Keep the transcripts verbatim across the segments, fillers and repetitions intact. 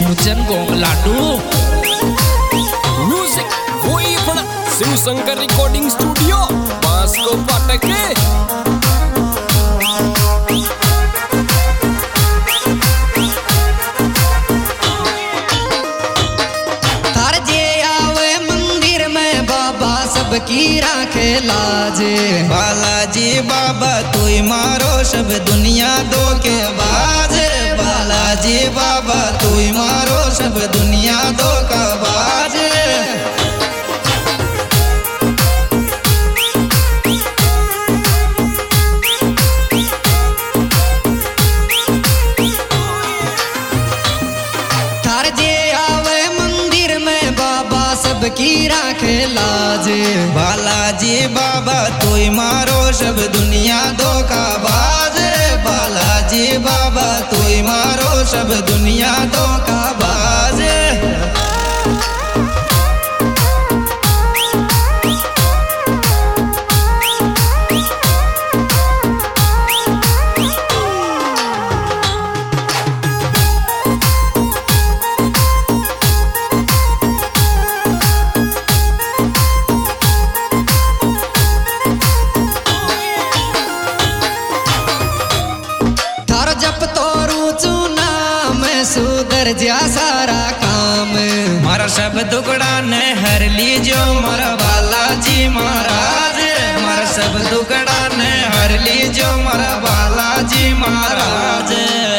Shivchand gong लाडू music वही पण Shiv Shankar recording studio बांसको पाटके थार जे आवे मंदिर में बाबा सबकी राखे लाज। बालाजी बाबा तुई मारो सब दुनिया दो के बाज। बालाजी बाबा तुई मारो सब दुनिया दो का बाज। थार जे आवे मंदिर में बाबा सबकी राखे लाज। बालाजी बाबा तुई मारो सब दुनिया दो का बाज। बालाजी बाबा तुई मारो सब दुनिया दो का बाज। जप तोरू चूना मैं सुधर जा सारा काम। मारा सब दुखड़ा ने हर लीजो मारा बालाजी महाराज। मारा सब दुखड़ा ने हर लीजो मारा बालाजी महाराज।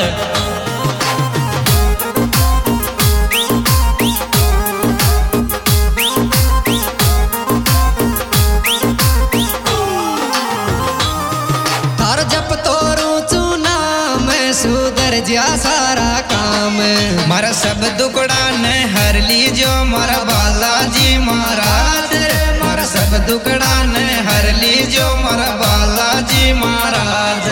थार जप तोरू चूना मैं सुधर जा सारा काम। मारा सब दुखड़ा ने हर लीजो मारा बालाजी महाराज। मारा सब दुखड़ा ने हर लीजो मारा बालाजी महाराज।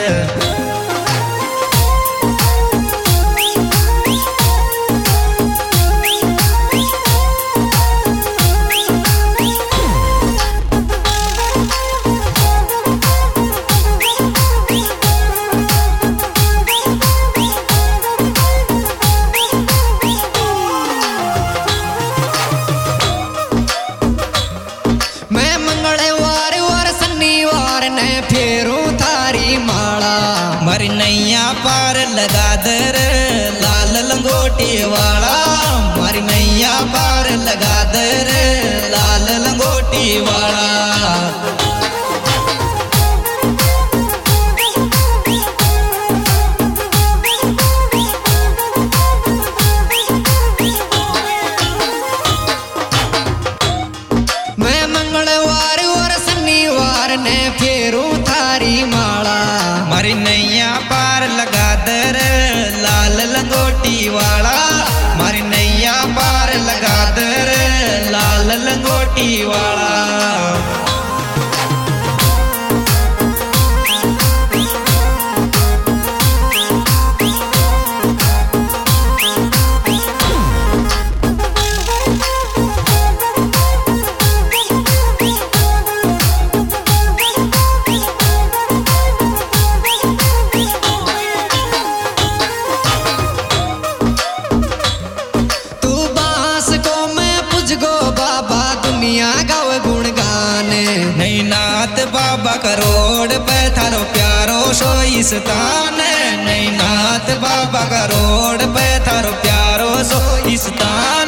मैं मंगलवार और शनिवार ने फेरू थारी माला। मरी नैया पार लगा दर लाल लंगोटी वाला। मरी नैया पार लगा दर लाल लंगोटी वाला। मैं मंगलवार और शनिवार ने फेरू थारी माला। मरी नैया पार लगा दर लाल लंगोटी वाला। मरी नैया पार लगा दर लाल लंगोटी वाला। तू बांस को मैं पुजगो बाबा दुनिया गाव गुणगान। नहीं नाथ बाबा करोड़ पे थारो प्यारो सोई स्थान। नहीं नाथ बाबा करोड़ पे थारो प्यारो सोई स्थान।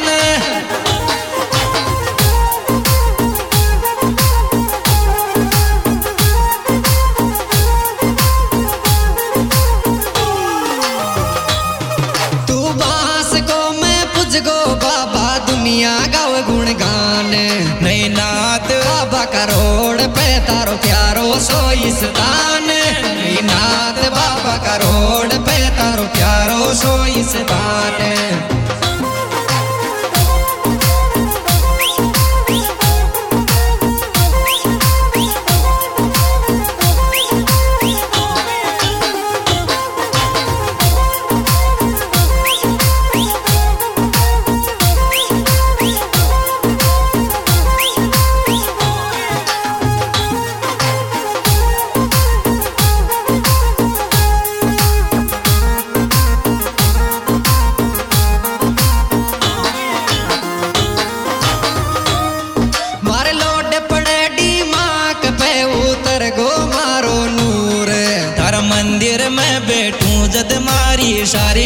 तू बांस को मैं पुजगो बाबा दुनिया गाव गुणगान। नहीं नाथ बाबा करोड़ पे तारो प्यारो सोई स्थान। नहीं नाथ बाबा करोड़ पे थारो प्यारो सोई स्थान।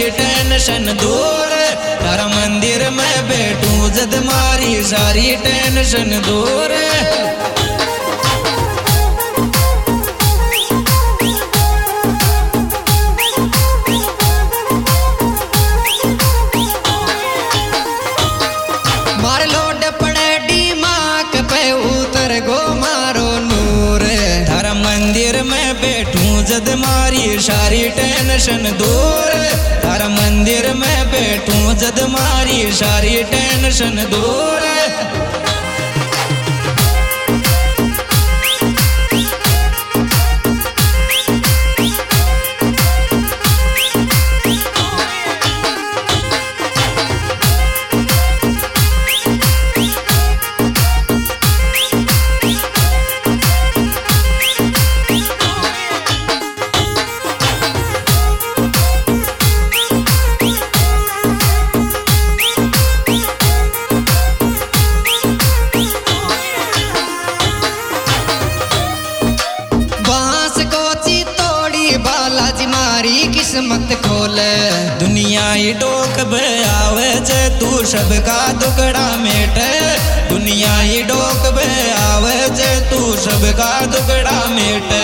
टेंशन दूर। तारा मंदिर में बैठूं जद मारी सारी टेंशन दूर। मार लोड पड़े दिमाग पे उतर गो मारो नूर। तारा मंदिर में बैठूं जद मारी सारी टेंशन दूर। तारा मंदिर में बैठूं जद मारी सारी टेंशन दूर। किस्मत खोले दुनिया ही डोक बे आवे जे तू सबका दुखड़ा मेटे। दुनिया ही डोक बे आवे जे तू सबका दुखड़ा मेटे।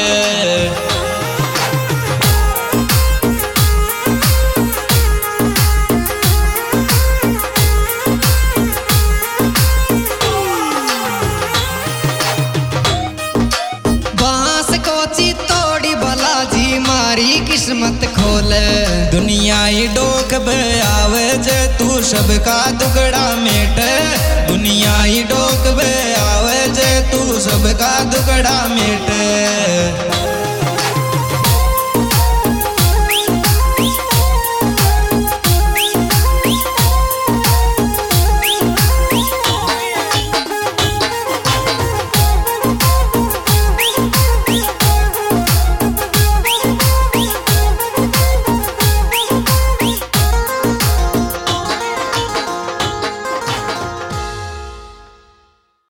किस्मत खोले दुनिया ही डोक बे आवे जे तू सबका दुखड़ा मेटे। दुनिया ही डोक बे आवे जे तू सबका दुखड़ा मेटे।